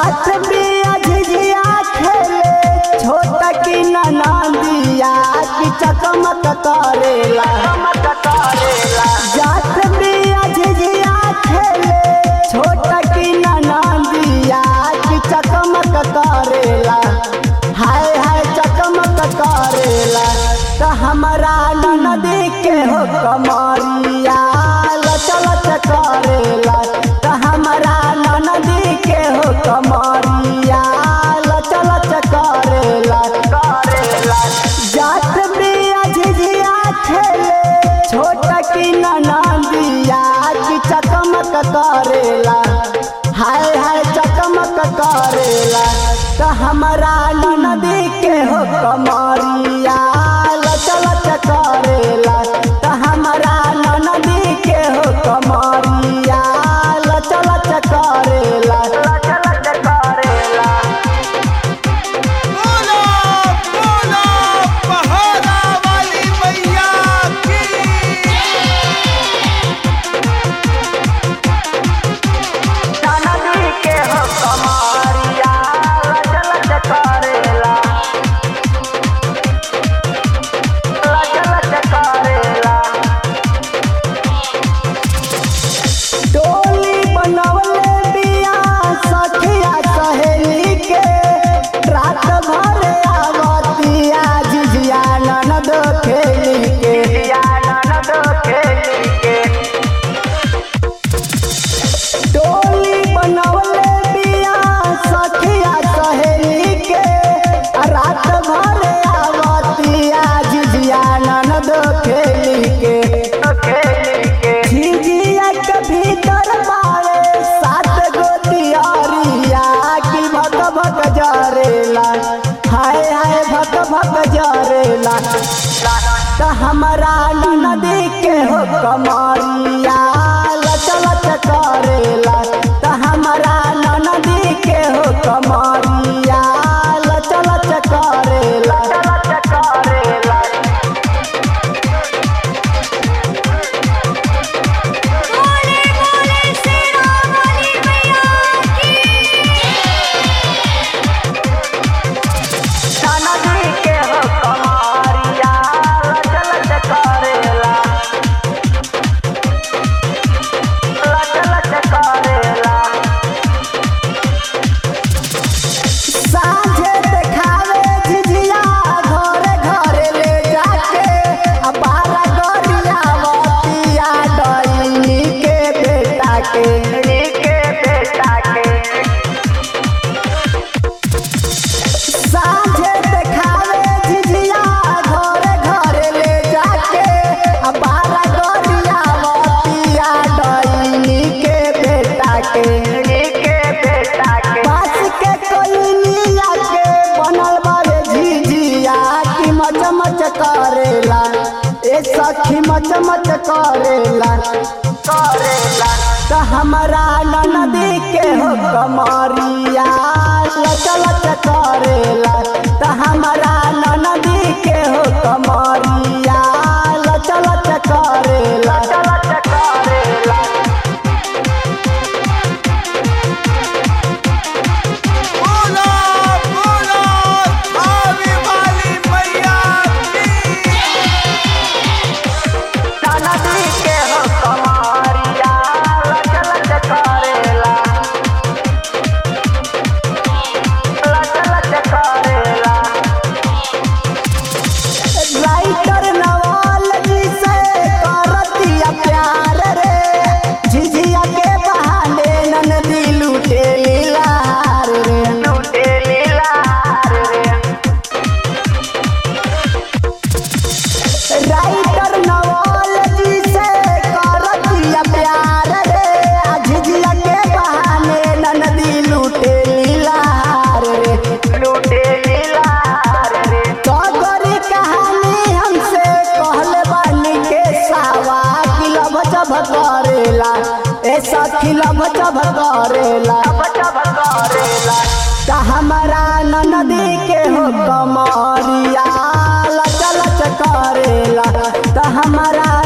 जात बिया झिझिया खेले छोटा की ननदिया की चकमक करेला जात बिया झिझिया खेले छोटा की ननदिया की चकमक करेला हाय हाय चकमक करेला तो हमारा ननदी के हो कमरिया लचल करेला तो हमारा ननदी के हो कमरिया लचल करेला जात बिया झिझिया खेले छोटा की ननदिया की चकमक करेला हाय हाय चकमक करेला तो हमारा ननदी के हो कमरिया लचल करेला तो हमारा ननदी के हो कमरिया लचल करेला हाय हाय भक भक जरेला तो हमारा ननदी के हो कमरिया लचल करेला तो हमारा ननदी के हो कमरिया लचल करेला करेला ए सखी मच मच करेला तो हमारा ननदी के हो कमरिया लचल करेला तो हमारा ननदी के हो कमरिया लचल करेला करेला ए सखी लब जब करेला तो हमारा ननदी के हो कमरिया लच लच करेला तो हमारा